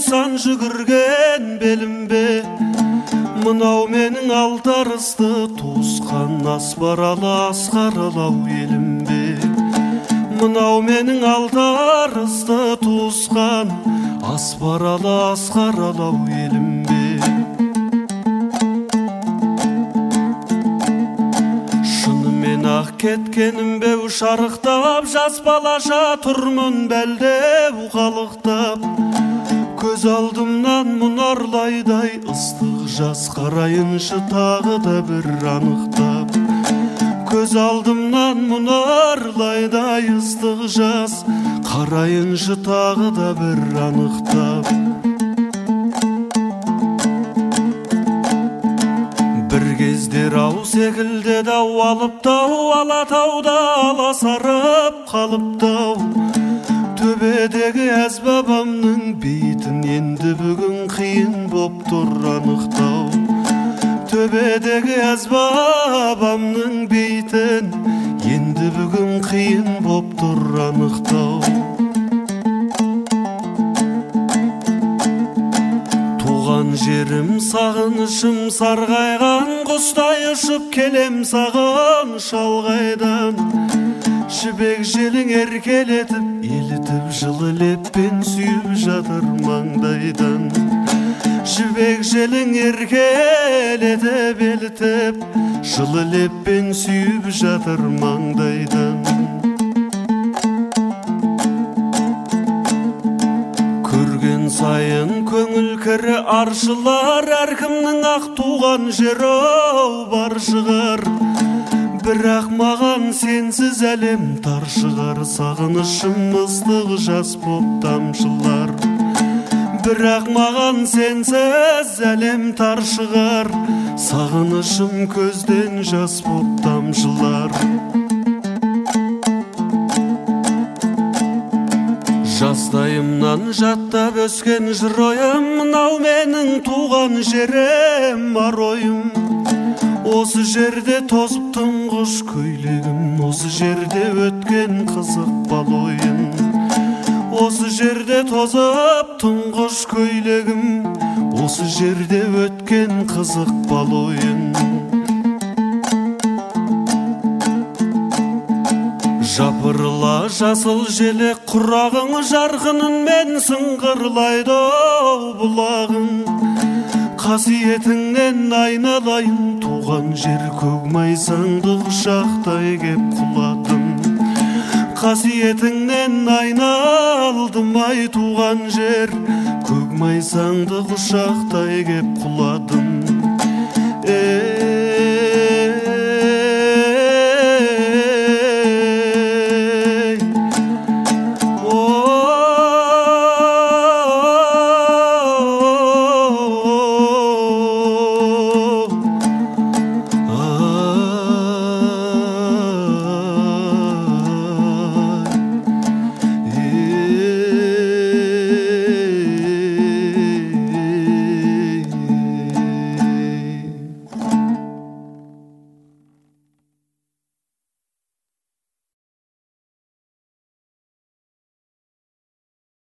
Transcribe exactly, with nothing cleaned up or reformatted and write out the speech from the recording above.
сан жүгірген белімбе, мынау менің алтарысты туысқан аспаралы асқаралау елімбе. Мынау менің алтарысты туысқан аспаралы асқаралау елімбе. Шынымен ақ кеткенім бе шарықтап, жас балаша тұрмын бәлдеу қалықтап. Көз алдымнан мұнарлайдай ыстық жас қарайыншы тағы да бір анықтап. Көз алдымнан мұнарлайдай ыстық жас қарайыншы тағы да бір анықтап. Бір кездер ау секілді дау алыптау, алатауда аласарып қалыптау. Төбедегі әз бабамның бейтін енді бүгін қиын боп тұр анықтау. Төбедегі әз бабамның бейтін енді бүгін қиын боп тұр анықтау. Туған жерім сағынышым сарғайған, құстай ұшып келем саған шалғайдан. Жібек желің еркелетіп, елітіп жылы леппен сүйіп жатыр маңдайдан. Жібек желің еркелетіп, елітіп жылы леппен сүйіп жатыр маңдайдан. Көрген сайын көңіл кірі аршылар, әркімнің ақ туған жері бар шығар. Бірақ маған сенсіз әлем тар шығар, сағынышым ыстық жас боп тамшылар. Бірақ маған сенсіз әлем тар шығар, сағынышым көзден жас боп тамшылар. Жастайымнан жаттап өскен жыр ойым, мынау менің туған жерім бар ойым. Осы жерде тозып тұңғыш көйлегім, осы жерде өткен қызық бал ойын. Осы жерде тозып тұңғыш көйлегім, осы жерде өткен қызық бал ойын. Жапырыла жасыл желек құрағың, жарқынымен сыңғырлайды бұлағың. Қасиетіңнен айналайын, туған жер көкмайсаңды құшақтай кеп құладым. Қасиетіңнен айналдым ай туған жер, көкмайсаңды құшақтай кеп құладым.